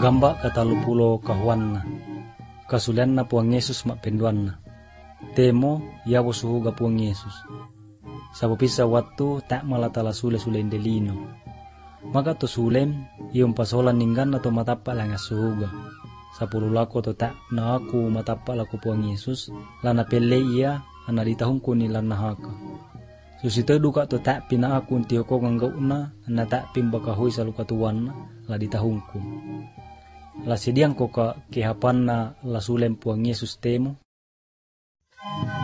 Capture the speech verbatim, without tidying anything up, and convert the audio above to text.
Gamba katalu pulo kahuanna. Kasulianna puang Yesus mak penduanna. Temo yawo suhuga puang Yesus. Sabu pisa waktu tak malatala sule-sule indelino. Maka to sulem iom pasolan ninggan atau matapa langas suhuga. Sapulu lako to tak na aku matapa laku puang Yesus. Lana pele ia ana ditahungku ni lana haka. Susito duka to tak pina aku ntioko nganggauna na tak pimbakahui saluka tuwana la ditahungku. La sediang ko ka kehapanna la sulem puang Yesus temo.